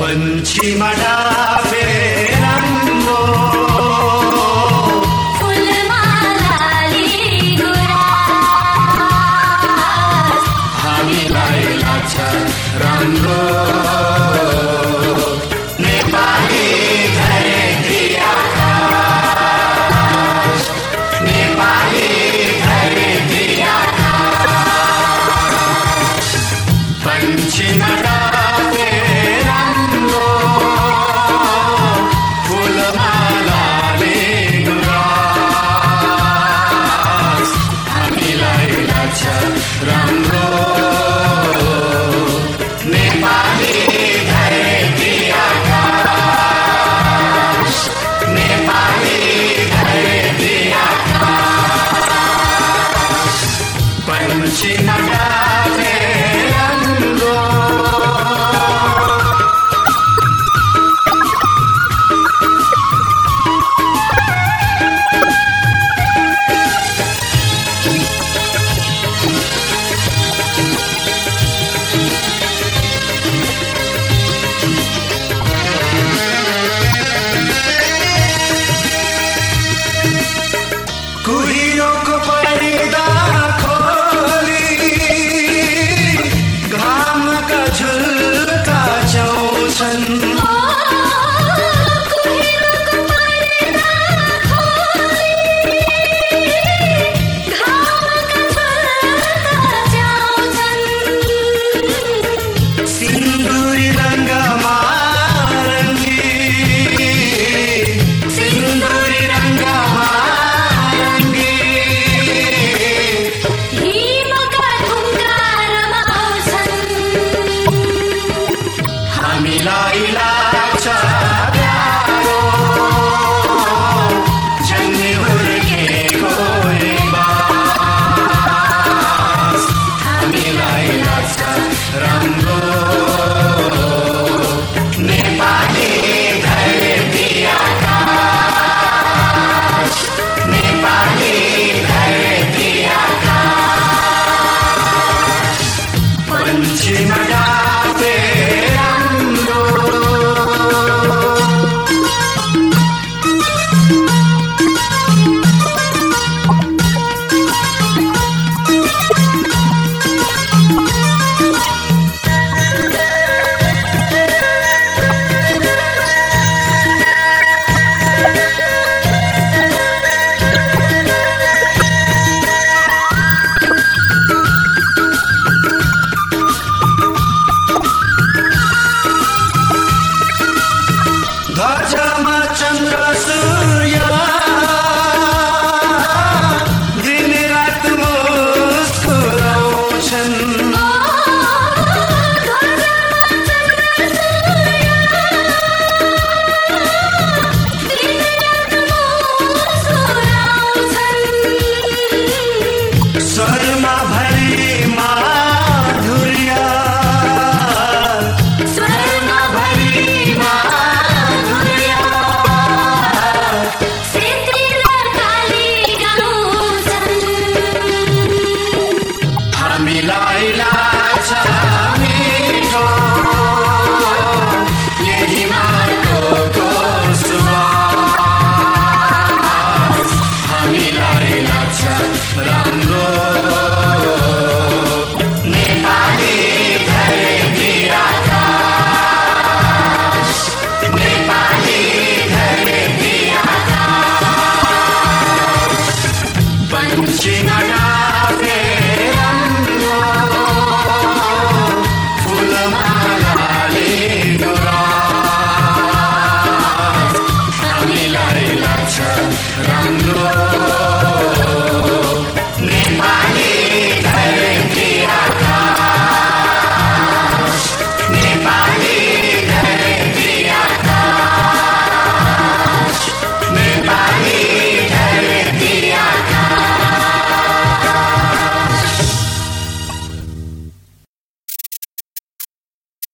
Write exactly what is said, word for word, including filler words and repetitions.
पन्छीमा डाँफे राम्रो फुलमालाले गुराँस हामीलाई लाग्छ राम्रो नेपाली धरती आकाश नेपाली धरती आकाश पन्छीमा डाँफे राम्रो फुलमालाले गुराँस हामीलाई लाग्छ राम्रो नेपाली धरती आकाश नेपाली धरती आकाश पन्छीमा डाँफे राम्रो कुहिरोको पर्दा खोली घामका झुल्का जाउँछन् सिन्दुरी रङ्गमा रङ्गी सिन्दुरी रङ्गमा हामीलाई लाग्छ प्यारो जन्मी हुर्केको बास हामीलाई लाग्छ राम्रो नेपाली धरती आकाश नेपाली धरती आकाश पन्छीमा डाँफे ध्वजमा चन्द्र सूर्य दिन रात मुस्कुराउँछन् स्वरमा भरी माधुर्य स्वरमा भरी हामीलाई